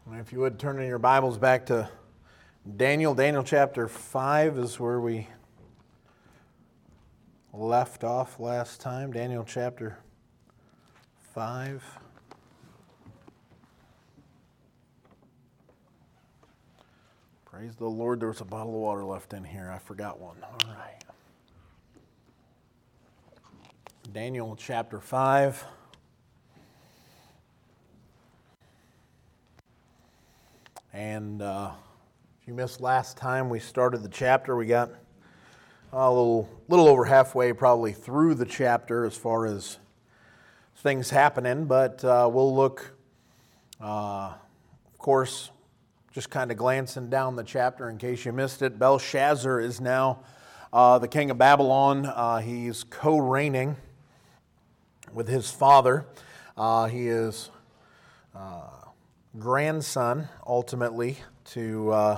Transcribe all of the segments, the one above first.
If you would turn in your Bibles back to Daniel chapter 5 is where we left off last time. Daniel chapter 5. Praise the Lord, there was a bottle of water left in here. I forgot one. All right. Daniel chapter 5. And if you missed last time, we started the chapter. We got a little over halfway probably through the chapter as far as things happening. But we'll look, of course, just kind of glancing down the chapter in case you missed it. Belshazzar is now the king of Babylon. He's co-reigning with his father. He is grandson, ultimately, to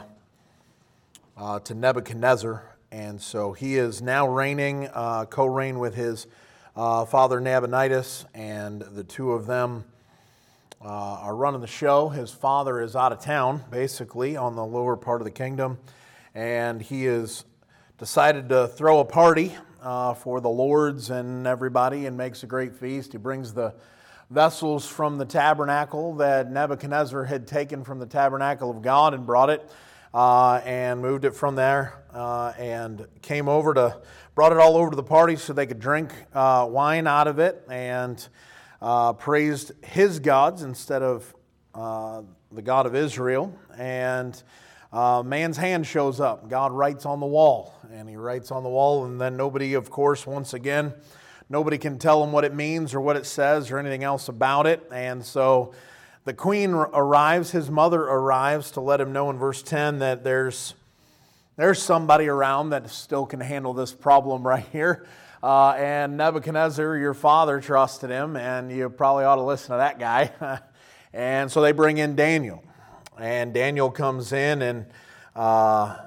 Nebuchadnezzar. And so he is now reigning, co-reign with his father Nabonidus, and the two of them are running the show. His father is out of town, basically, on the lower part of the kingdom, and he has decided to throw a party for the lords and everybody and makes a great feast. He brings the vessels from the tabernacle that Nebuchadnezzar had taken from the tabernacle of God and brought it and moved it from there and brought it all over to the party so they could drink wine out of it and praised his gods instead of the God of Israel. And man's hand shows up. God writes on the wall, and he writes on the wall, and then nobody, of course, once again, nobody can tell him what it means or what it says or anything else about it. And so the queen arrives, his mother arrives to let him know in verse 10 that there's somebody around that still can handle this problem right here. And Nebuchadnezzar, your father, trusted him, and you probably ought to listen to that guy. And so they bring in Daniel. And Daniel comes in, and hard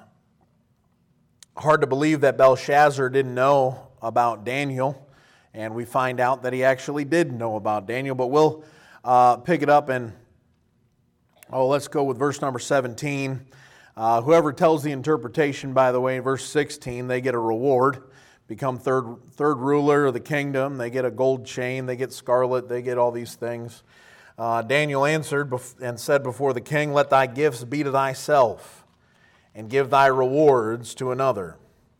to believe that Belshazzar didn't know about Daniel. And we find out that he actually did know about Daniel. But we'll pick it up and, let's go with verse number 17. Whoever tells the interpretation, by the way, in verse 16, they get a reward. Become third ruler of the kingdom. They get a gold chain. They get scarlet. They get all these things. Daniel answered and said before the king, "Let thy gifts be to thyself, and give thy rewards to another.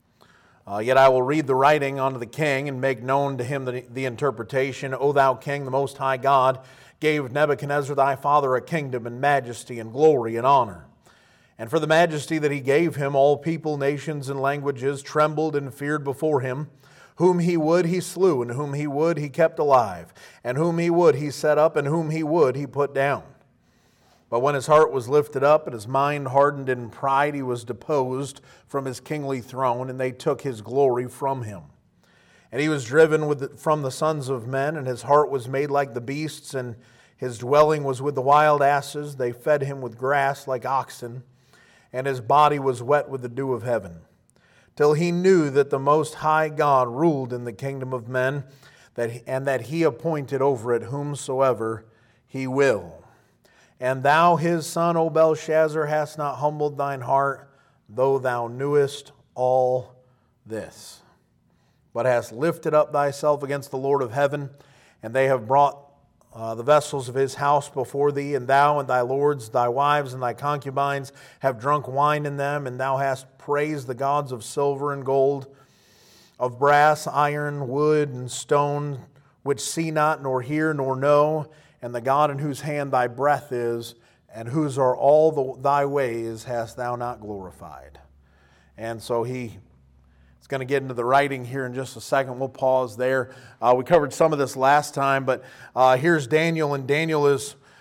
Yet I will read the writing unto the king and make known to him the interpretation. O thou king, the most high God gave Nebuchadnezzar thy father a kingdom and majesty and glory and honor. And for the majesty that he gave him, all people, nations, and languages trembled and feared before him. Whom he would he slew, and whom he would he kept alive, and whom he would he set up, and whom he would he put down. But when his heart was lifted up and his mind hardened in pride, he was deposed from his kingly throne, and they took his glory from him. And he was driven from the sons of men, and his heart was made like the beasts, and his dwelling was with the wild asses. They fed him with grass like oxen, and his body was wet with the dew of heaven. Till he knew that the Most High God ruled in the kingdom of men, and that he appointed over it whomsoever he will. And thou, his son, O Belshazzar, hast not humbled thine heart, though thou knewest all this, but hast lifted up thyself against the Lord of heaven, and they have brought the vessels of his house before thee, and thou and thy lords, thy wives, and thy concubines have drunk wine in them, and thou hast praised the gods of silver and gold, of brass, iron, wood, and stone, which see not, nor hear, nor know, and the God in whose hand thy breath is, and whose are all thy ways, hast thou not glorified." And so he's going to get into the writing here in just a second. We'll pause there. We covered some of this last time, but here's Daniel, and Daniel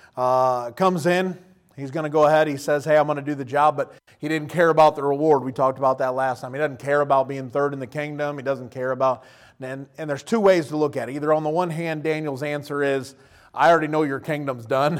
comes in. He's going to go ahead. He says, "Hey, I'm going to do the job," but he didn't care about the reward. We talked about that last time. He doesn't care about being third in the kingdom. He doesn't care about, and there's two ways to look at it. Either on the one hand, Daniel's answer is, "I already know your kingdom's done."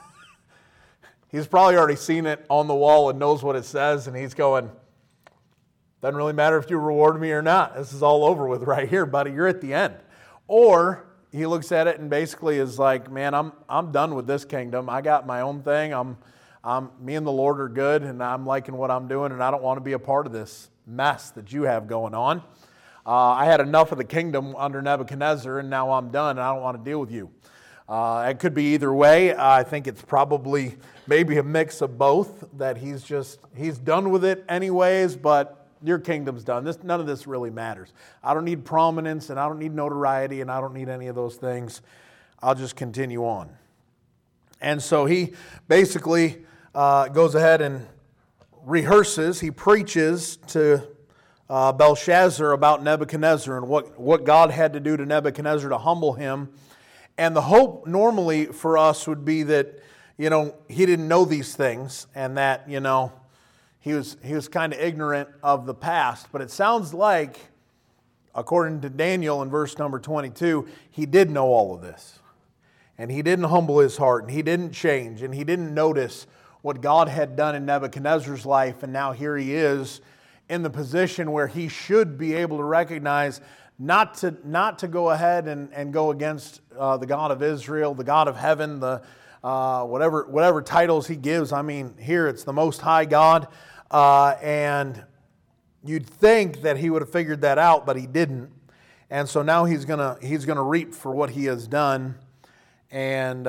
He's probably already seen it on the wall and knows what it says, and he's going, "Doesn't really matter if you reward me or not. This is all over with right here, buddy. You're at the end." Or he looks at it and basically is like, "Man, I'm done with this kingdom. I got my own thing. Me and the Lord are good, and I'm liking what I'm doing, and I don't want to be a part of this mess that you have going on. I had enough of the kingdom under Nebuchadnezzar, and now I'm done, and I don't want to deal with you. It could be either way. I think it's probably maybe a mix of both, that he's done with it anyways, but your kingdom's done. None of this really matters. I don't need prominence, and I don't need notoriety, and I don't need any of those things. I'll just continue on. And so he basically goes ahead and rehearses, he preaches to Belshazzar about Nebuchadnezzar and what God had to do to Nebuchadnezzar to humble him. And the hope normally for us would be that, he didn't know these things and that, he was kind of ignorant of the past. But it sounds like, according to Daniel in verse number 22, he did know all of this. And he didn't humble his heart, and he didn't change, and he didn't notice what God had done in Nebuchadnezzar's life. And now here he is in the position where he should be able to recognize not to go ahead and go against the God of Israel, the God of heaven, the whatever titles he gives. I mean, here it's the Most High God, and you'd think that he would have figured that out, but he didn't. And so now he's gonna reap for what he has done. And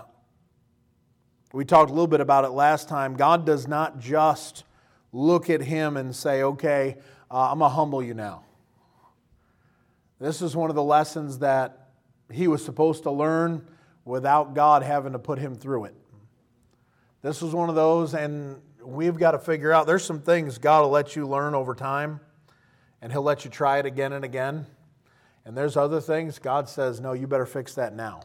we talked a little bit about it last time. God does not just look at him and say, okay, I'm going to humble you now. This is one of the lessons that he was supposed to learn without God having to put him through it. This was one of those, and we've got to figure out, there's some things God will let you learn over time, and he'll let you try it again and again. And there's other things God says, no, you better fix that now.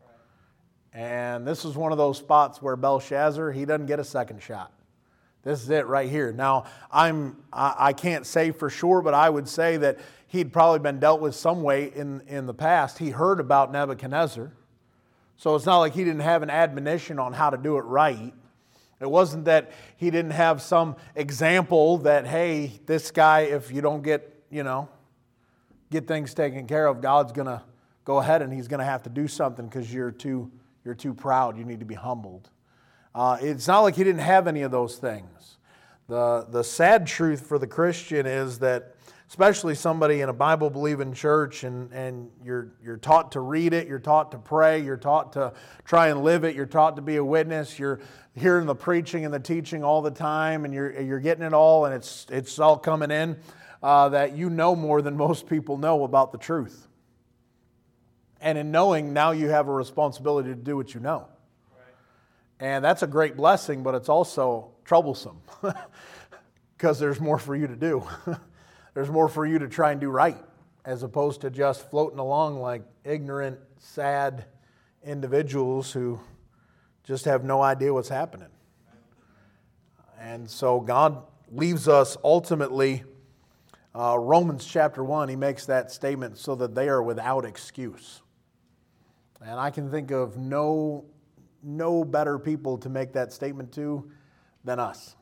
And this is one of those spots where Belshazzar, he doesn't get a second shot. This is it right here. Now, I can't say for sure, but I would say that he'd probably been dealt with some way in the past. He heard about Nebuchadnezzar. So it's not like he didn't have an admonition on how to do it right. It wasn't that he didn't have some example that, hey, this guy, if you don't get things taken care of, God's going to go ahead and he's going to have to do something because you're too proud. You need to be humbled. It's not like he didn't have any of those things. The sad truth for the Christian is that, especially somebody in a Bible-believing church, and you're taught to read it, you're taught to pray, you're taught to try and live it, you're taught to be a witness, you're hearing the preaching and the teaching all the time, and you're getting it all, and it's all coming in, that you know more than most people know about the truth. And in knowing, now you have a responsibility to do what you know. Right. And that's a great blessing, but it's also troublesome because there's more for you to do. There's more for you to try and do right, as opposed to just floating along like ignorant, sad individuals who just have no idea what's happening. And so God leaves us ultimately, Romans chapter 1, he makes that statement so that they are without excuse. And I can think of no better people to make that statement to than us.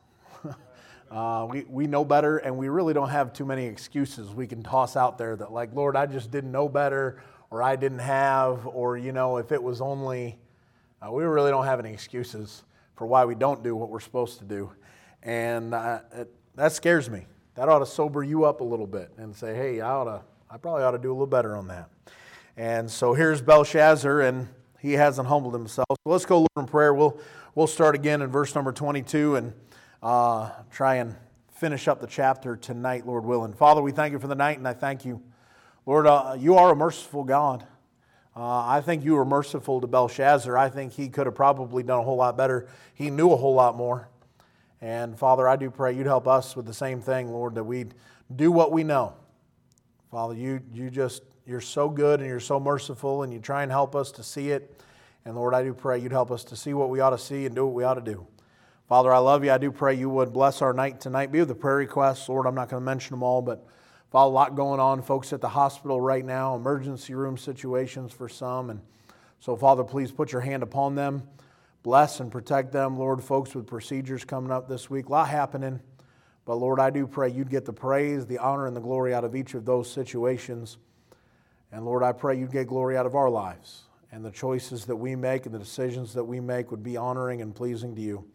We know better, and we really don't have too many excuses we can toss out there that, like, Lord, I just didn't know better, or I didn't have, or, if it was only, we really don't have any excuses for why we don't do what we're supposed to do. And that scares me. That ought to sober you up a little bit and say, hey, I probably ought to do a little better on that. And so here's Belshazzar, and he hasn't humbled himself. So let's go Lord in prayer. We'll start again in verse number 22 and try and finish up the chapter tonight, Lord willing. Father, we thank you for the night, and I thank you. Lord, you are a merciful God. I think you were merciful to Belshazzar. I think he could have probably done a whole lot better. He knew a whole lot more. And Father, I do pray you'd help us with the same thing, Lord, that we'd do what we know. Father, you're so good and you're so merciful, and you try and help us to see it. And Lord, I do pray you'd help us to see what we ought to see and do what we ought to do. Father, I love you. I do pray you would bless our night tonight. Be with the prayer requests. Lord, I'm not going to mention them all, but Father, a lot going on. Folks at the hospital right now, emergency room situations for some. And so, Father, please put your hand upon them. Bless and protect them. Lord, folks with procedures coming up this week. A lot happening. But Lord, I do pray you'd get the praise, the honor, and the glory out of each of those situations. And Lord, I pray you'd get glory out of our lives. And the choices that we make and the decisions that we make would be honoring and pleasing to you.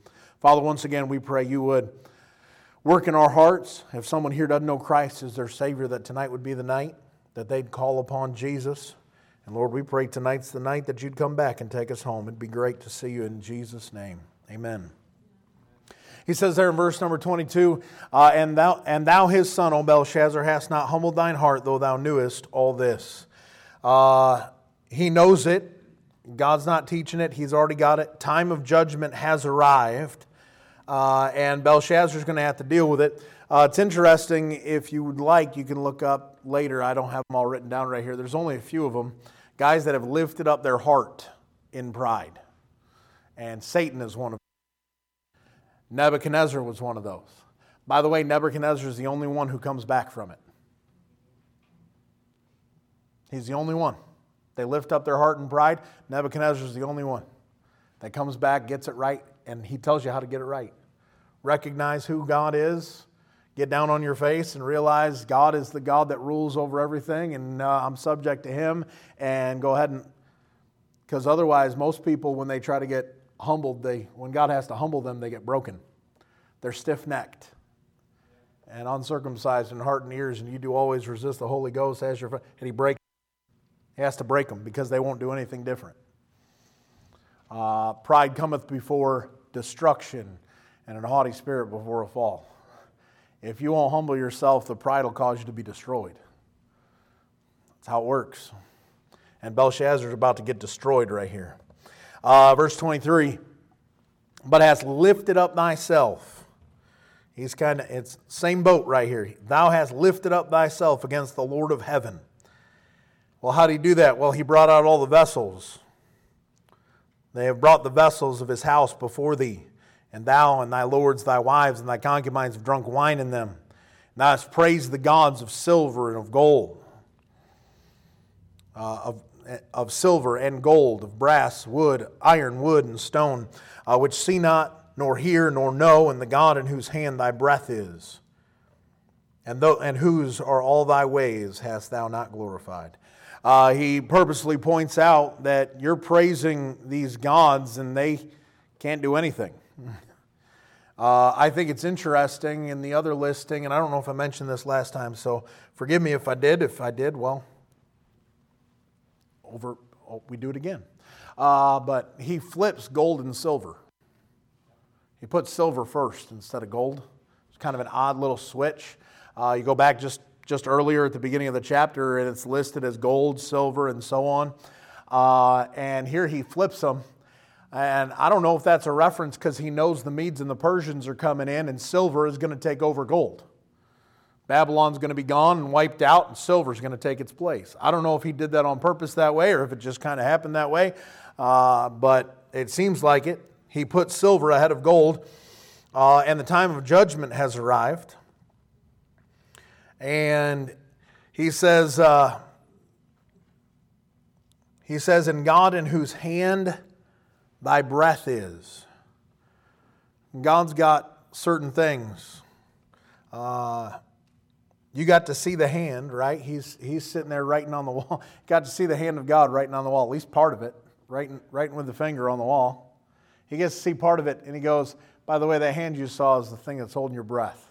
Father, once again, we pray you would work in our hearts. If someone here doesn't know Christ as their Savior, that tonight would be the night that they'd call upon Jesus. And Lord, we pray tonight's the night that you'd come back and take us home. It'd be great to see you in Jesus' name. Amen. He says there in verse number 22, and thou his son, O Belshazzar, hast not humbled thine heart, though thou knewest all this. He knows it. God's not teaching it. He's already got it. Time of judgment has arrived. And Belshazzar's going to have to deal with it. It's interesting, if you would like, you can look up later. I don't have them all written down right here. There's only a few of them. Guys that have lifted up their heart in pride. And Satan is one of them. Nebuchadnezzar was one of those. By the way, Nebuchadnezzar is the only one who comes back from it. He's the only one. They lift up their heart in pride. Nebuchadnezzar is the only one that comes back, gets it right, and he tells you how to get it right. Recognize who God is. Get down on your face and realize God is the God that rules over everything, and I'm subject to Him. And go ahead and, because otherwise, most people, when they try to get humbled, when God has to humble them, they get broken. They're stiff-necked and uncircumcised in heart and ears, and you do always resist the Holy Ghost as your friend. And He has to break them because they won't do anything different. Pride cometh before destruction, and an haughty spirit before a fall. If you won't humble yourself, the pride will cause you to be destroyed. That's how it works. And Belshazzar is about to get destroyed right here. Verse 23, but hast lifted up thyself. It's same boat right here. Thou hast lifted up thyself against the Lord of heaven. Well, how did he do that? Well, he brought out all the vessels. They have brought the vessels of his house before thee, and thou and thy lords, thy wives, and thy concubines have drunk wine in them. And thou hast praised the gods of silver and of gold, of silver and gold, of brass, wood, iron, wood, and stone, which see not, nor hear, nor know, and the God in whose hand thy breath is, and whose are all thy ways hast thou not glorified. He purposely points out that you're praising these gods and they can't do anything. I think it's interesting in the other listing, and I don't know if I mentioned this last time, so forgive me if I did. If I did, well, we do it again. But he flips gold and silver. He puts silver first instead of gold. It's kind of an odd little switch. You go back just earlier at the beginning of the chapter, and it's listed as gold, silver, and so on. And here he flips them. And I don't know if that's a reference because he knows the Medes and the Persians are coming in, and silver is going to take over gold. Babylon's going to be gone and wiped out, and silver is going to take its place. I don't know if he did that on purpose that way or if it just kind of happened that way, but it seems like it. He put silver ahead of gold, and the time of judgment has arrived. And he says, in God in whose hand thy breath is. God's got certain things. You got to see the hand, right? He's sitting there writing on the wall. Got to see the hand of God writing on the wall, at least part of it, writing with the finger on the wall. He gets to see part of it, and he goes, by the way, that hand you saw is the thing that's holding your breath.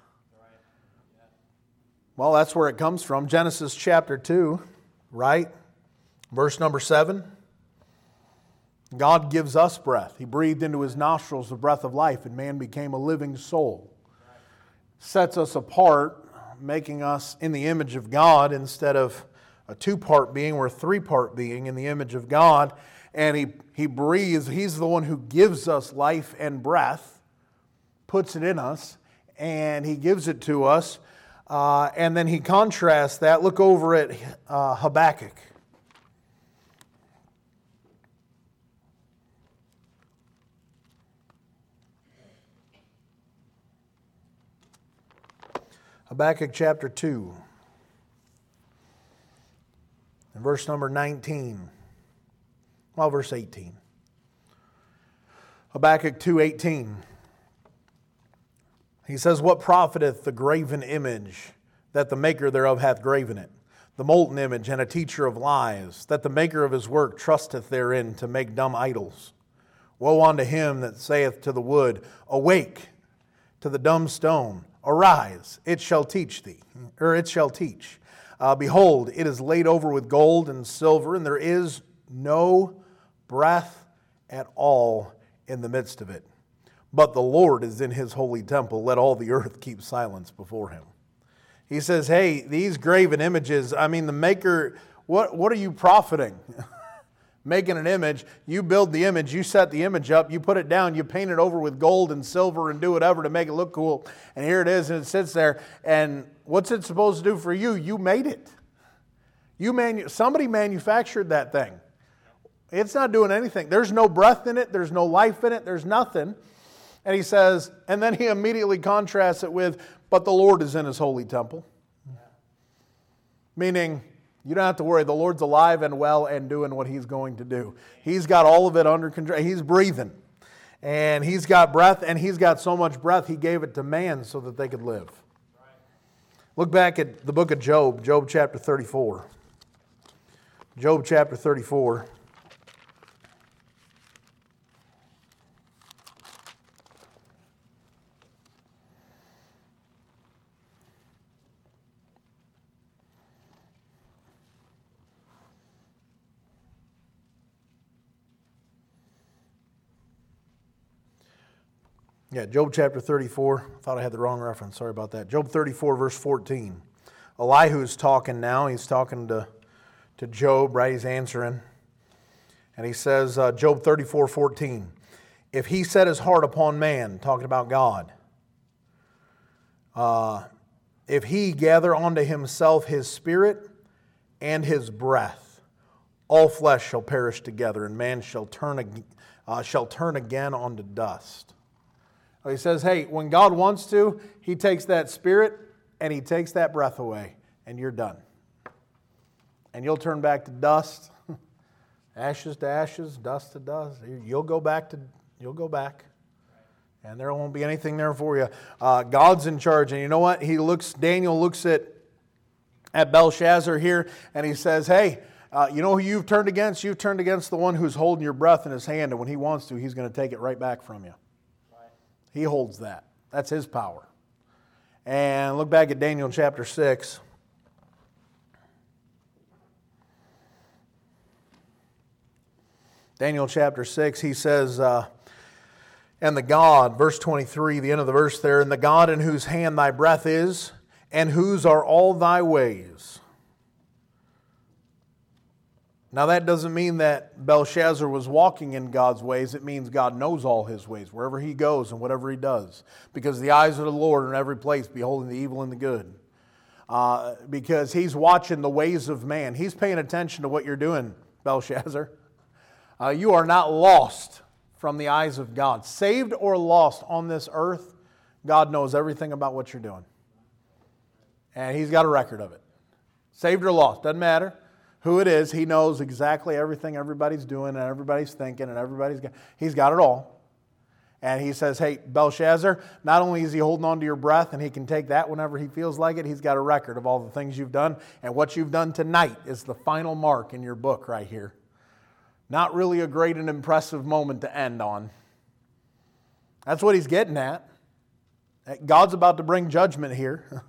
Well, that's where it comes from. Genesis chapter 2, right? Verse number 7. God gives us breath. He breathed into his nostrils the breath of life, and man became a living soul. Sets us apart, making us in the image of God instead of a two-part being. We're a three-part being in the image of God. And he breathes. He's the one who gives us life and breath, puts it in us, and he gives it to us. And then he contrasts that. Look over at Habakkuk. Habakkuk chapter 2, and verse number 19. Well, verse 18. Habakkuk 2:18. He says, what profiteth the graven image that the maker thereof hath graven it? The molten image and a teacher of lies, that the maker of his work trusteth therein to make dumb idols. Woe unto him that saith to the wood, Awake, to the dumb stone, Arise, it shall teach thee, or it shall teach. Behold, it is laid over with gold and silver, and there is no breath at all in the midst of it. But the Lord is in his holy temple. Let all the earth keep silence before him. He says, hey, these graven images, the maker, what are you profiting? Making an image, you build the image, you set the image up, you put it down, you paint it over with gold and silver and do whatever to make it look cool. And here it is, and it sits there. And what's it supposed to do for you? You made it. Somebody manufactured that thing. It's not doing anything. There's no breath in it. There's no life in it. There's nothing. And he says, and then he immediately contrasts it with, but the Lord is in his holy temple. Meaning, you don't have to worry. The Lord's alive and well and doing what he's going to do. He's got all of it under control. He's breathing. And he's got breath, and he's got so much breath, he gave it to man so that they could live. Look back at the book of Job, Job chapter 34. Job chapter 34. Yeah, Job chapter 34. Thought I had the wrong reference. Sorry about that. Job 34, verse 14. Elihu's talking now. He's talking to Job, right? He's answering. And he says, Job 34, 14. If he set his heart upon man, talking about God, if he gather unto himself his spirit and his breath, all flesh shall perish together, and man shall turn again unto dust. He says, hey, when God wants to, he takes that spirit and he takes that breath away, and you're done. And you'll turn back to dust, ashes to ashes, dust to dust. You'll go back. And there won't be anything there for you. God's in charge. And you know what? Daniel looks at Belshazzar here, and he says, hey, you know who you've turned against? You've turned against the one who's holding your breath in his hand, and when he wants to, he's going to take it right back from you. He holds that. That's his power. And look back at Daniel chapter 6. Daniel chapter 6, he says, and the God, verse 23, the end of the verse there, and the God in whose hand thy breath is, and whose are all thy ways. Now that doesn't mean that Belshazzar was walking in God's ways. It means God knows all his ways, wherever he goes and whatever he does. Because the eyes of the Lord are in every place, beholding the evil and the good. Because he's watching the ways of man. He's paying attention to what you're doing, Belshazzar. You are not lost from the eyes of God. Saved or lost on this earth, God knows everything about what you're doing. And he's got a record of it. Saved or lost, doesn't matter who it is, he knows exactly everything everybody's doing and everybody's thinking and he's got it all. And he says, hey, Belshazzar, not only is he holding on to your breath and he can take that whenever he feels like it, he's got a record of all the things you've done. And what you've done tonight is the final mark in your book right here. Not really a great and impressive moment to end on. That's what he's getting at. God's about to bring judgment here.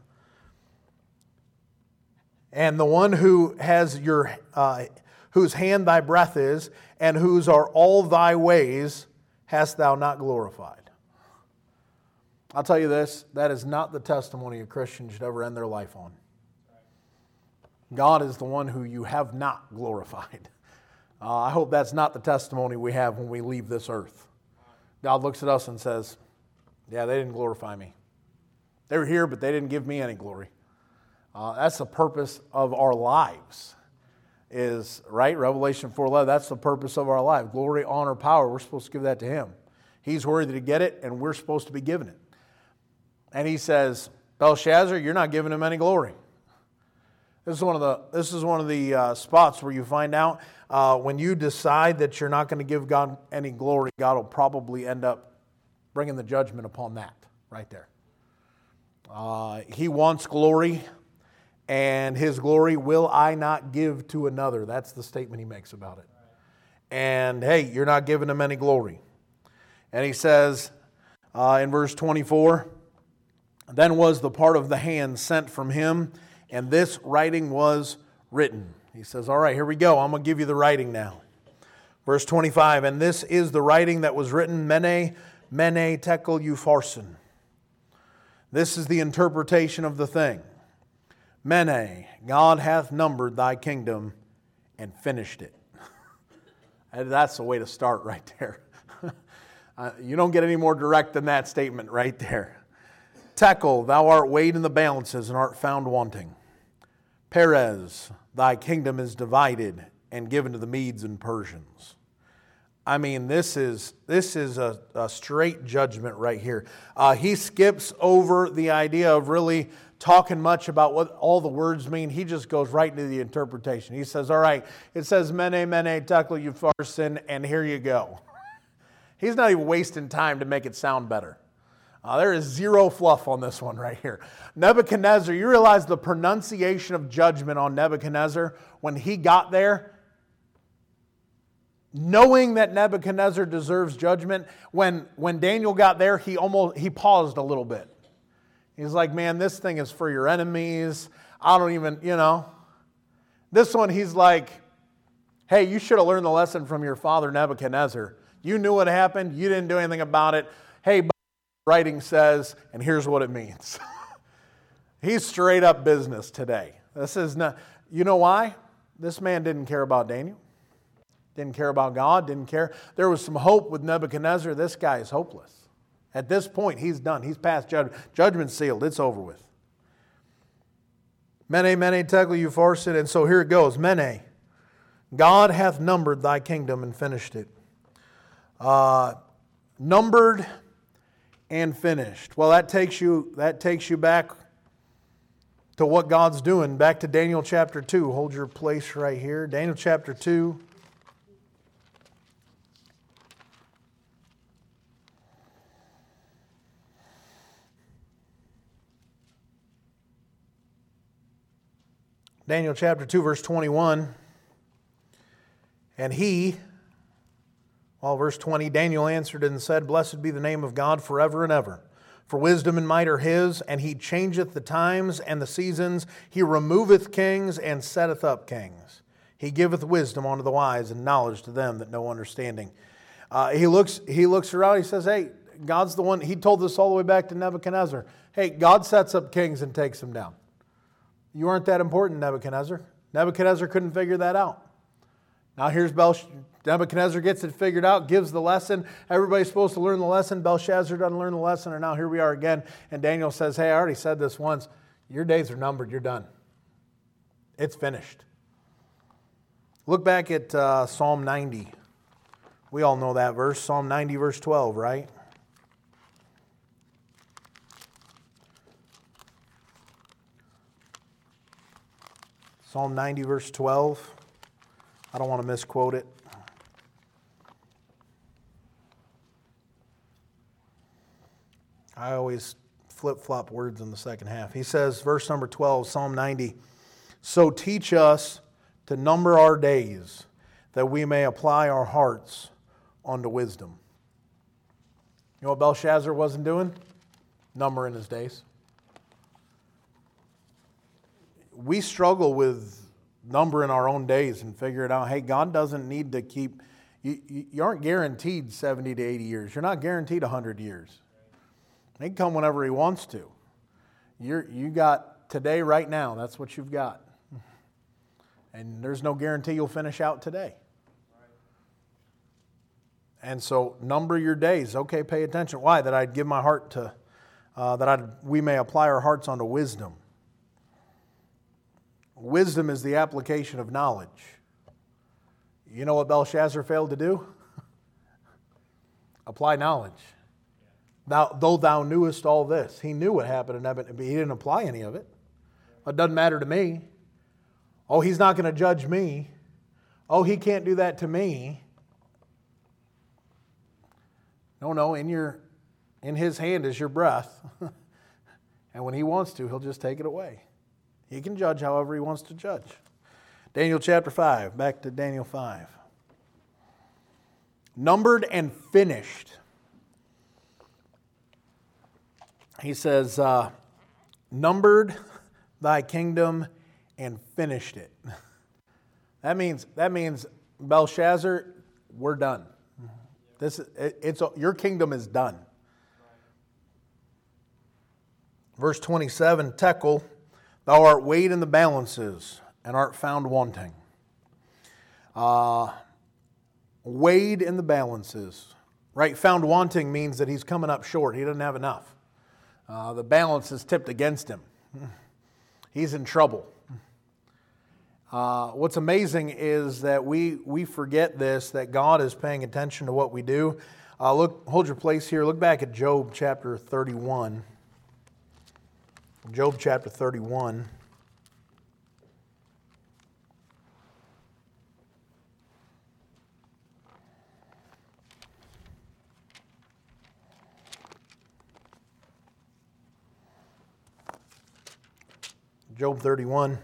And the one who has whose hand thy breath is, and whose are all thy ways, hast thou not glorified. I'll tell you this, that is not the testimony a Christian should ever end their life on. God is the one who you have not glorified. I hope that's not the testimony we have when we leave this earth. God looks at us and says, yeah, they didn't glorify me. They were here, but they didn't give me any glory. That's the purpose of our lives, is, right? Revelation 4:11, that's the purpose of our life. Glory, honor, power, we're supposed to give that to Him. He's worthy to get it, and we're supposed to be given it. And he says, Belshazzar, you're not giving him any glory. This is one of the spots where you find out when you decide that you're not going to give God any glory, God will probably end up bringing the judgment upon that right there. He wants glory, and His glory will I not give to another. That's the statement He makes about it. And hey, you're not giving Him any glory. And he says in verse 24, then was the part of the hand sent from him, and this writing was written. He says, all right, here we go. I'm going to give you the writing now. Verse 25, and this is the writing that was written, Mene, Mene, Tekel, Upharsin. This is the interpretation of the thing. Mene, God hath numbered thy kingdom and finished it. That's the way to start right there. You don't get any more direct than that statement right there. Tekel, thou art weighed in the balances and art found wanting. Perez, thy kingdom is divided and given to the Medes and Persians. I mean, this is a straight judgment right here. He skips over the idea of really talking much about what all the words mean. He just goes right into the interpretation. He says, all right, it says, Mene, Mene, Tekel, Upharsin, and here you go. He's not even wasting time to make it sound better. There is zero fluff on this one right here. Nebuchadnezzar, you realize the pronunciation of judgment on Nebuchadnezzar when he got there? Knowing that Nebuchadnezzar deserves judgment, when Daniel got there, he paused a little bit. He's like, man, this thing is for your enemies. I don't even, This one, he's like, hey, you should have learned the lesson from your father Nebuchadnezzar. You knew what happened. You didn't do anything about it. Hey, writing says, and here's what it means. He's straight up business today. This is not, you know why? This man didn't care about Daniel. Didn't care about God, didn't care. There was some hope with Nebuchadnezzar. This guy is hopeless. At this point, he's done. He's past judgment. Judgment's sealed. It's over with. Mene, Mene, Tekel, Upharsin. And so here it goes. Mene, God hath numbered thy kingdom and finished it. Numbered and finished. Well, that takes you back to what God's doing. Back to Daniel chapter 2. Hold your place right here. Daniel chapter 2. Daniel chapter 2, verse 21. And verse 20, Daniel answered and said, Blessed be the name of God forever and ever. For wisdom and might are his, and he changeth the times and the seasons. He removeth kings and setteth up kings. He giveth wisdom unto the wise and knowledge to them that know understanding. He looks around, he says, hey, God's the one. He told this all the way back to Nebuchadnezzar. Hey, God sets up kings and takes them down. You aren't that important, Nebuchadnezzar. Nebuchadnezzar couldn't figure that out. Now here's Nebuchadnezzar gets it figured out, gives the lesson. Everybody's supposed to learn the lesson. Belshazzar doesn't learn the lesson, and now here we are again. And Daniel says, hey, I already said this once. Your days are numbered. You're done. It's finished. Look back at Psalm 90. We all know that verse. Psalm 90, verse 12, right? Psalm 90, verse 12. I don't want to misquote it. I always flip-flop words in the second half. He says, verse number 12, Psalm 90, So teach us to number our days, that we may apply our hearts unto wisdom. You know what Belshazzar wasn't doing? Numbering his days. We struggle with numbering our own days and figuring out, hey, God doesn't need to keep, you aren't guaranteed 70 to 80 years. You're not guaranteed 100 years. He can come whenever he wants to. You got today, right now. That's what you've got. And there's no guarantee you'll finish out today. And so number your days. Okay, pay attention. Why? That I'd give my heart to, we may apply our hearts unto wisdom. Wisdom is the application of knowledge. You know what Belshazzar failed to do? Apply knowledge. Though thou knewest all this. He knew what happened to Nebuchadnezzar, but he didn't apply any of it. It doesn't matter to me. Oh, he's not going to judge me. Oh, he can't do that to me. No, in his hand is your breath. And when he wants to, he'll just take it away. He can judge however he wants to judge. Daniel chapter 5, back to Daniel 5. Numbered and finished. He says, numbered thy kingdom and finished it. That means Belshazzar, we're done. Your kingdom is done. Verse 27, Tekel, thou art weighed in the balances and art found wanting. Weighed in the balances. Right? Found wanting means that he's coming up short. He doesn't have enough. The balance is tipped against him. He's in trouble. What's amazing is that we forget this, that God is paying attention to what we do. Hold your place here. Look back at Job chapter 31. Job chapter 31. Job 31.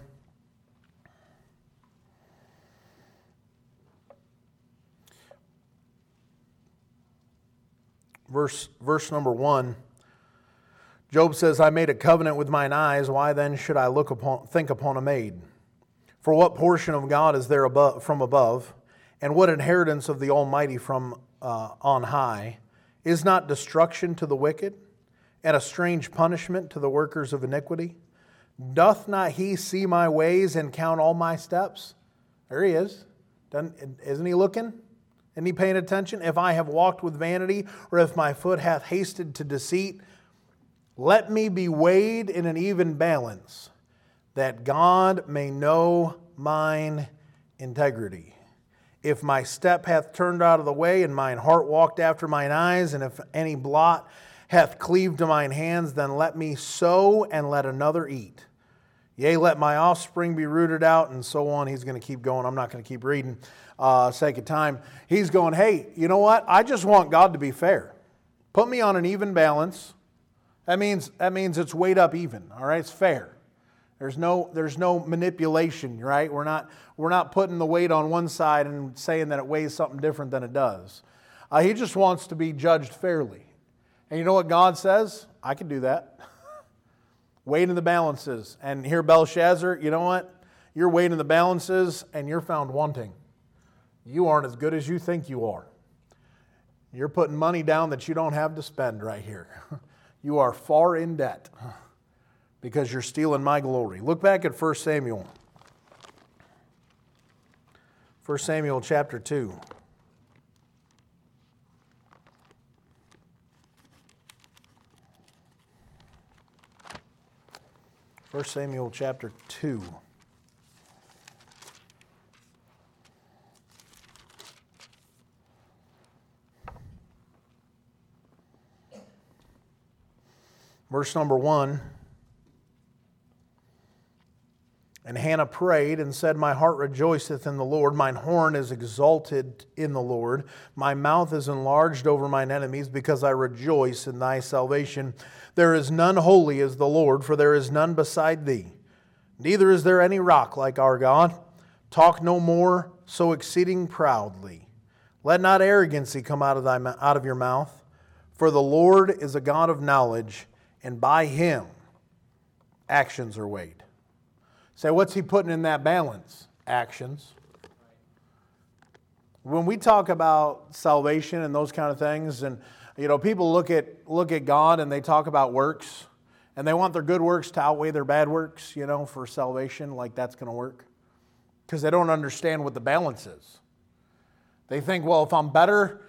Verse number 1. Job says, I made a covenant with mine eyes. Why then should I think upon a maid? For what portion of God is there from above? And what inheritance of the Almighty from on high? Is not destruction to the wicked, and a strange punishment to the workers of iniquity? Doth not he see my ways and count all my steps? There he is. Isn't he looking? Isn't he paying attention? If I have walked with vanity, or if my foot hath hasted to deceit, let me be weighed in an even balance, that God may know mine integrity. If my step hath turned out of the way, and mine heart walked after mine eyes, and if any blot hath cleaved to mine hands, then let me sow and let another eat. Yea, let my offspring be rooted out, and so on. He's going to keep going. I'm not going to keep reading, sake of time. He's going, hey, you know what? I just want God to be fair. Put me on an even balance. That means it's weighed up even. All right, it's fair. There's no manipulation, right? We're not putting the weight on one side and saying that it weighs something different than it does. He just wants to be judged fairly. And you know what God says? I can do that. Weighed in the balances. And here, Belshazzar, you know what? You're weighed in the balances and you're found wanting. You aren't as good as you think you are. You're putting money down that you don't have to spend right here. You are far in debt because you're stealing my glory. Look back at 1 Samuel. 1 Samuel chapter 2. 1 Samuel chapter 2. Verse number 1. And Hannah prayed and said, my heart rejoiceth in the Lord. Mine horn is exalted in the Lord. My mouth is enlarged over mine enemies, because I rejoice in thy salvation. There is none holy as the Lord, for there is none beside thee. Neither is there any rock like our God. Talk no more so exceeding proudly. Let not arrogancy come out of your mouth. For the Lord is a God of knowledge, and by him actions are weighed. Say, what's he putting in that balance? Actions. When we talk about salvation and those kind of things, and people look at God and they talk about works, and they want their good works to outweigh their bad works, for salvation, like that's going to work. Because they don't understand what the balance is. They think, well, if I'm better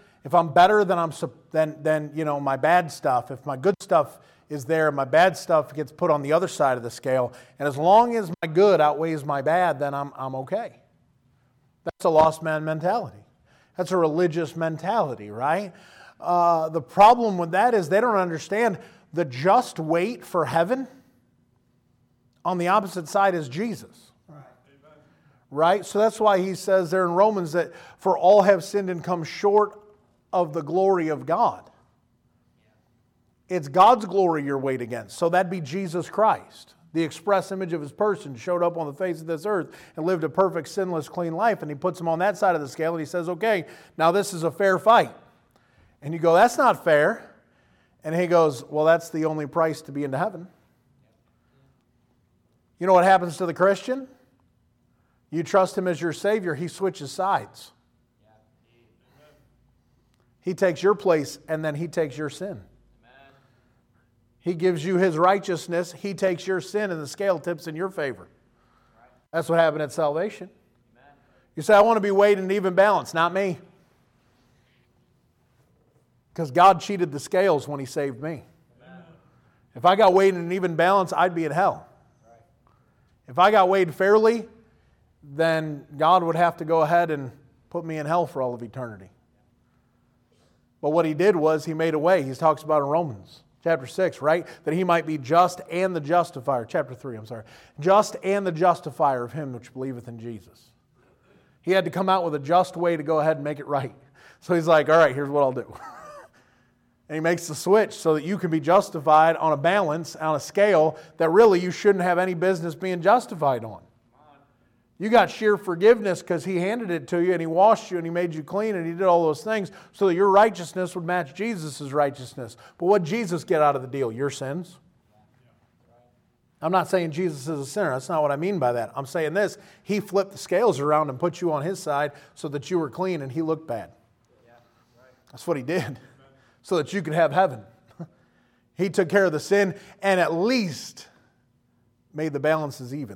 than my bad stuff, if my good stuff is there, my bad stuff gets put on the other side of the scale, and as long as my good outweighs my bad, then I'm okay. That's a lost man mentality. That's a religious mentality, right? The problem with that is they don't understand the just weight for heaven on the opposite side is Jesus. Right? So that's why he says there in Romans that for all have sinned and come short of the glory of God. It's God's glory you're weighed against. So that'd be Jesus Christ. The express image of his person showed up on the face of this earth and lived a perfect, sinless, clean life. And he puts him on that side of the scale and he says, okay, now this is a fair fight. And you go, that's not fair. And he goes, well, that's the only price to be into heaven. You know what happens to the Christian? You trust him as your Savior, he switches sides. He takes your place and then he takes your sin. He gives you his righteousness, he takes your sin, and the scale tips in your favor. That's what happened at salvation. You say, I want to be weighed in an even balance. Not me. Because God cheated the scales when he saved me. If I got weighed in an even balance, I'd be in hell. If I got weighed fairly, then God would have to go ahead and put me in hell for all of eternity. But what he did was he made a way. He talks about in Romans chapter 6, right? That he might be just and the justifier. Chapter 3, I'm sorry. Just and the justifier of him which believeth in Jesus. He had to come out with a just way to go ahead and make it right. So he's like, all right, here's what I'll do. And he makes the switch so that you can be justified on a balance, on a scale that really you shouldn't have any business being justified on. You got sheer forgiveness because he handed it to you and he washed you and he made you clean and he did all those things so that your righteousness would match Jesus' righteousness. But what did Jesus get out of the deal? Your sins. I'm not saying Jesus is a sinner. That's not what I mean by that. I'm saying this. He flipped the scales around and put you on his side so that you were clean and he looked bad. That's what he did. So that you could have heaven. He took care of the sin and at least made the balances even.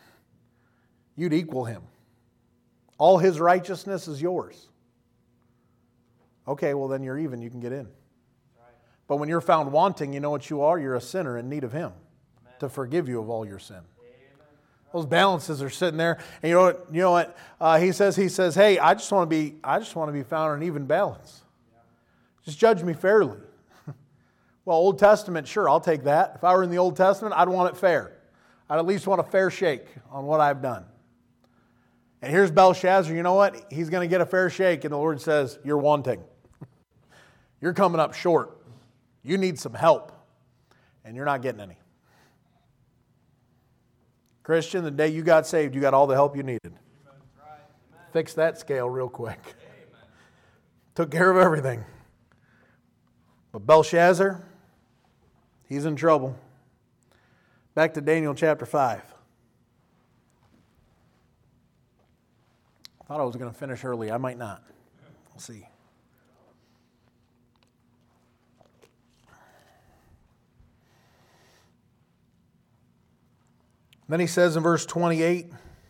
You'd equal him. All his righteousness is yours. Okay, well then you're even. You can get in. But when you're found wanting, you know what you are? You're a sinner in need of him to forgive you of all your sin. Those balances are sitting there, and you know what? He says, hey, I just want to be found in an even balance. Just judge me fairly. Well, Old Testament, sure, I'll take that. If I were in the Old Testament, I'd want it fair. I'd at least want a fair shake on what I've done. And here's Belshazzar, you know what? He's going to get a fair shake, and the Lord says, you're wanting. You're coming up short. You need some help, and you're not getting any. Christian, the day you got saved, you got all the help you needed. Fix that scale real quick. Took care of everything. But Belshazzar, he's in trouble. Back to Daniel chapter 5. I thought I was going to finish early. I might not. We'll see. Then he says in verse 28,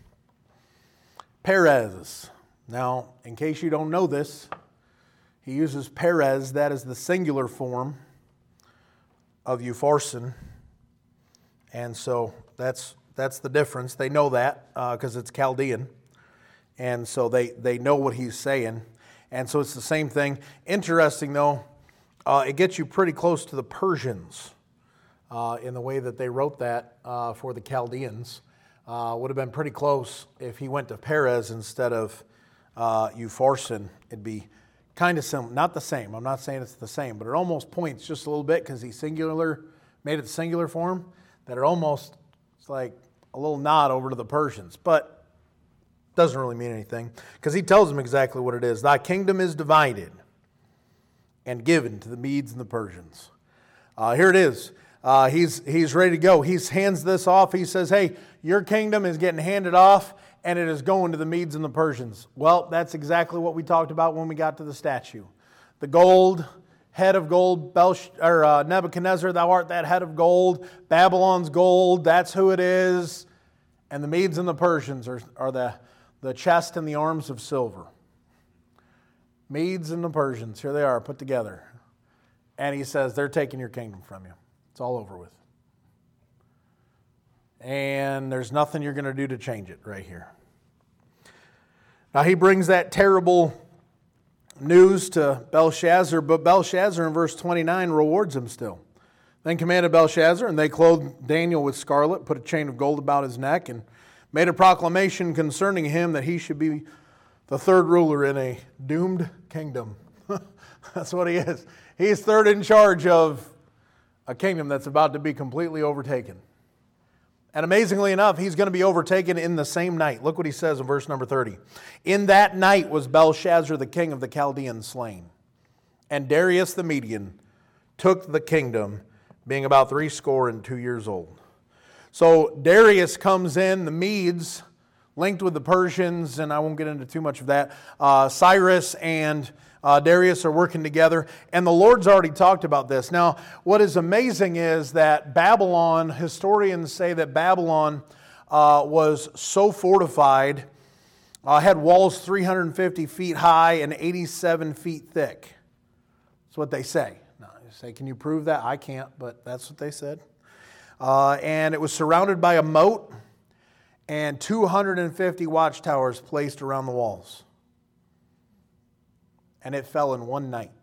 Perez. Now, in case you don't know this, he uses Perez. That is the singular form of Upharsin. And so that's the difference. They know that because it's Chaldean. And so they know what he's saying. And so it's the same thing. Interesting, though, it gets you pretty close to the Persians in the way that they wrote that for the Chaldeans. Would have been pretty close if he went to Perez instead of Upharsin. It'd be kind of similar. Not the same. I'm not saying it's the same, but it almost points just a little bit because he made it singular form, that it's like a little nod over to the Persians. But doesn't really mean anything because he tells them exactly what it is. Thy kingdom is divided and given to the Medes and the Persians. Here it is. He's ready to go. He hands this off. He says, hey, your kingdom is getting handed off and it is going to the Medes and the Persians. Well, that's exactly what we talked about when we got to the statue. The gold, head of gold, Nebuchadnezzar, thou art that head of gold. Babylon's gold, that's who it is. And the Medes and the Persians are the chest and the arms of silver. Medes and the Persians, here they are put together. And he says, they're taking your kingdom from you. It's all over with. And there's nothing you're going to do to change it right here. Now he brings that terrible news to Belshazzar, but Belshazzar in verse 29 rewards him still. Then commanded Belshazzar, and they clothed Daniel with scarlet, put a chain of gold about his neck, and made a proclamation concerning him that he should be the third ruler in a doomed kingdom. That's what he is. He's third in charge of a kingdom that's about to be completely overtaken. And amazingly enough, he's going to be overtaken in the same night. Look what he says in verse number 30. In that night was Belshazzar the king of the Chaldeans slain, and Darius the Median took the kingdom, being about 62 years old. So Darius comes in, the Medes, linked with the Persians, and I won't get into too much of that. Cyrus and Darius are working together, and the Lord's already talked about this. Now, what is amazing is that Babylon, historians say that Babylon was so fortified, had walls 350 feet high and 87 feet thick. That's what they say. Now, you say, can you prove that? I can't, but that's what they said. And it was surrounded by a moat and 250 watchtowers placed around the walls. And it fell in one night.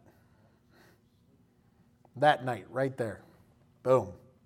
That night, right there. Boom.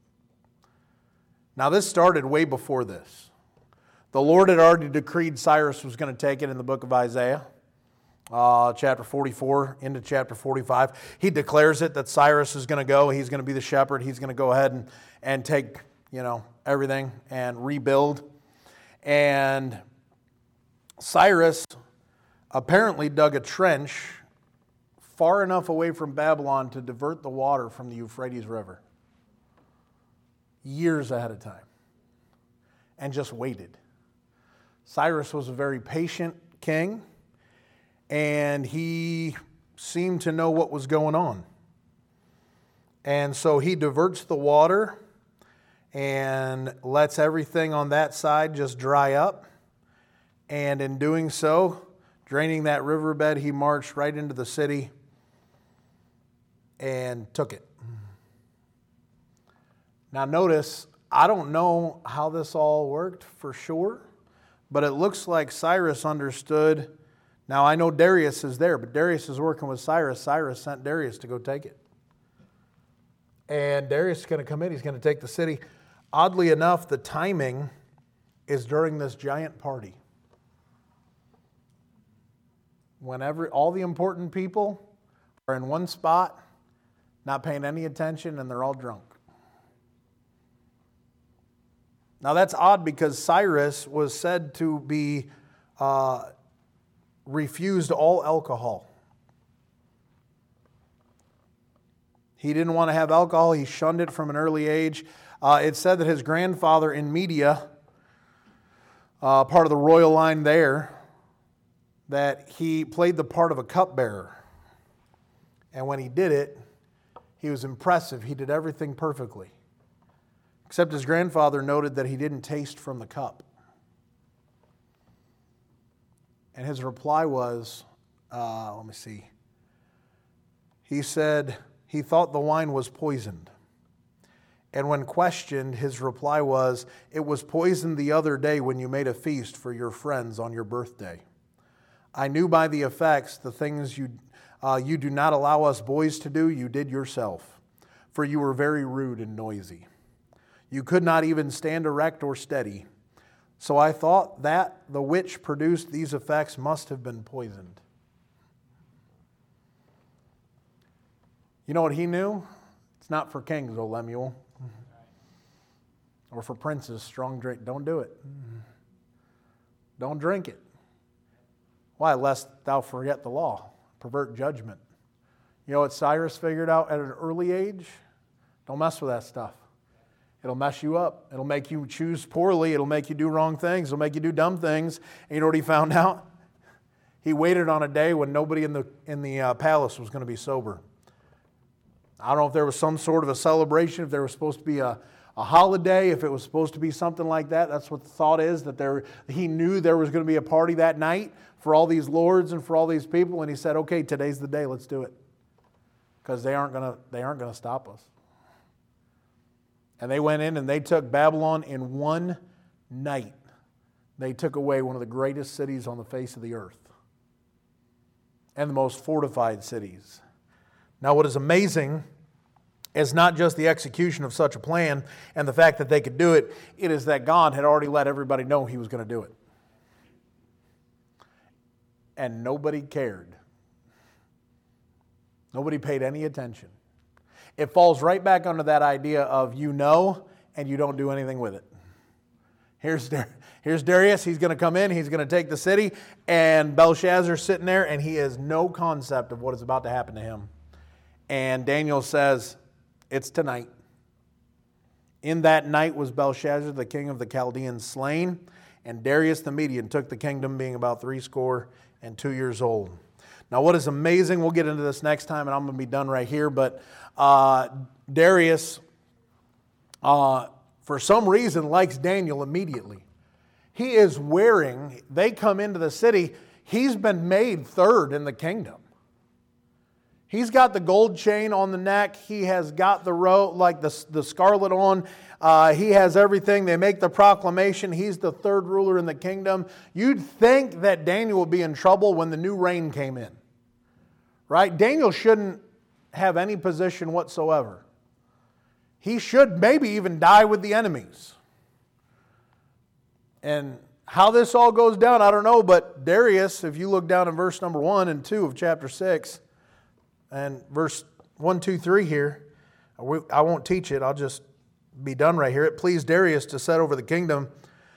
Now, this started way before this. The Lord had already decreed Cyrus was going to take it in the book of Isaiah, chapter 44 into chapter 45. He declares it that Cyrus is going to go. He's going to be the shepherd. He's going to go ahead and take, everything and rebuild. And Cyrus apparently dug a trench far enough away from Babylon to divert the water from the Euphrates River. Years ahead of time. And just waited. Cyrus was a very patient king, and he seemed to know what was going on. And so he diverts the water and lets everything on that side just dry up. And in doing so, draining that riverbed, he marched right into the city and took it. Now notice, I don't know how this all worked for sure, but it looks like Cyrus understood. Now I know Darius is there, but Darius is working with Cyrus. Cyrus sent Darius to go take it. And Darius is going to come in, he's going to take the city. Oddly enough, the timing is during this giant party. Whenever all the important people are in one spot, not paying any attention, and they're all drunk. Now that's odd because Cyrus was said to be refused all alcohol. He didn't want to have alcohol. He shunned it from an early age. It said that his grandfather in Media, part of the royal line there, that he played the part of a cupbearer. And when he did it, he was impressive. He did everything perfectly. Except his grandfather noted that he didn't taste from the cup. And his reply was, He said he thought the wine was poisoned. And when questioned, his reply was, it was poisoned the other day when you made a feast for your friends on your birthday. I knew by the effects the things you do not allow us boys to do, you did yourself, for you were very rude and noisy. You could not even stand erect or steady. So I thought that the which produced these effects must have been poisoned. You know what he knew? It's not for kings, O Lemuel. Or for princes, strong drink. Don't do it. Don't drink it. Why? Lest thou forget the law, pervert judgment. You know what Cyrus figured out at an early age? Don't mess with that stuff. It'll mess you up. It'll make you choose poorly. It'll make you do wrong things. It'll make you do dumb things. And you know what he found out? He waited on a day when nobody in the palace was going to be sober. I don't know if there was some sort of a celebration, if there was supposed to be a holiday, if it was supposed to be something like that. That's what the thought is, that he knew there was going to be a party that night for all these lords and for all these people. And he said, okay, today's the day, let's do it. Because they aren't going to stop us. And they went in and they took Babylon in one night. They took away one of the greatest cities on the face of the earth. And the most fortified cities. Now what is amazing is not just the execution of such a plan and the fact that they could do it. It is that God had already let everybody know He was going to do it. And nobody cared. Nobody paid any attention. It falls right back under that idea of you know and you don't do anything with it. Here's Darius. He's going to come in. He's going to take the city. And Belshazzar's sitting there and he has no concept of what is about to happen to him. And Daniel says, it's tonight. In that night was Belshazzar, the king of the Chaldeans, slain, and Darius the Median took the kingdom, being about 82 years old. Now, what is amazing, we'll get into this next time, and I'm going to be done right here, but Darius, for some reason, likes Daniel immediately. He is wearing, they come into the city, he's been made third in the kingdom. He's got the gold chain on the neck. He has got the robe, like the scarlet on. He has everything. They make the proclamation. He's the third ruler in the kingdom. You'd think that Daniel would be in trouble when the new reign came in. Right? Daniel shouldn't have any position whatsoever. He should maybe even die with the enemies. And how this all goes down, I don't know. But Darius, if you look down in verse number 1 and 2 of chapter 6, and verse 1, 2, 3 here, I won't teach it, I'll just be done right here. It pleased Darius to set over the kingdom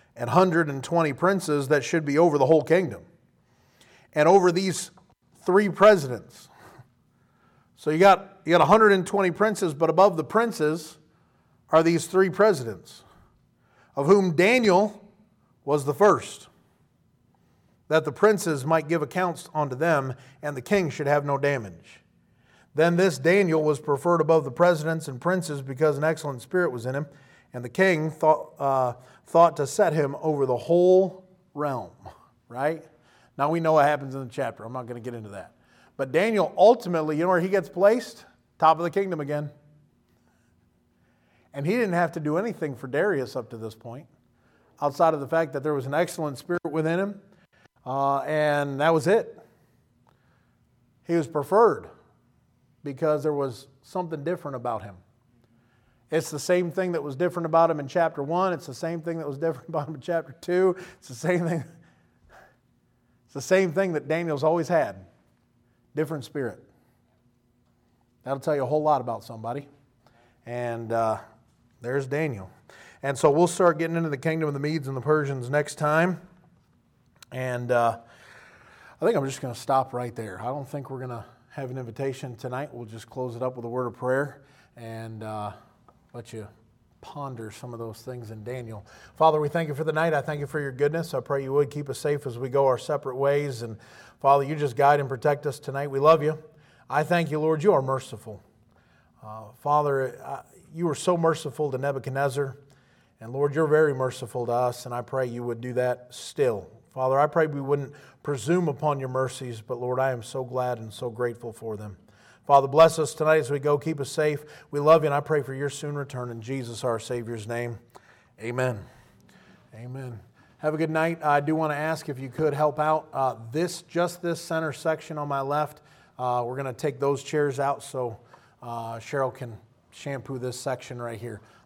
120 princes that should be over the whole kingdom, and over these 3 presidents. So you got 120 princes, but above the princes are these 3 presidents, of whom Daniel was the first, that the princes might give accounts unto them, and the king should have no damage. Then this Daniel was preferred above the presidents and princes because an excellent spirit was in him, and the king thought to set him over the whole realm. Right? Now we know what happens in the chapter. I'm not going to get into that. But Daniel ultimately, you know where he gets placed? Top of the kingdom again. And he didn't have to do anything for Darius up to this point, outside of the fact that there was an excellent spirit within him, and that was it. He was preferred because there was something different about him. It's the same thing that was different about him in chapter 1. It's the same thing that was different about him in chapter 2. It's the same thing. It's the same thing that Daniel's always had. Different spirit. That'll tell you a whole lot about somebody. And there's Daniel. And so we'll start getting into the kingdom of the Medes and the Persians next time. And I think I'm just going to stop right there. I don't think we're going to have an invitation tonight. We'll just close it up with a word of prayer and let you ponder some of those things in Daniel. Father, we thank you for the night. I thank you for your goodness. I pray you would keep us safe as we go our separate ways. And Father, you just guide and protect us tonight. We love you. I thank you, Lord, you are merciful. Father, you were so merciful to Nebuchadnezzar. And Lord, you're very merciful to us. And I pray you would do that still. Father, I pray we wouldn't presume upon your mercies, but Lord, I am so glad and so grateful for them. Father, bless us tonight as we go. Keep us safe. We love you, and I pray for your soon return in Jesus, our Savior's name. Amen. Amen. Have a good night. I do want to ask if you could help out this center section on my left. We're going to take those chairs out so Cheryl can shampoo this section right here.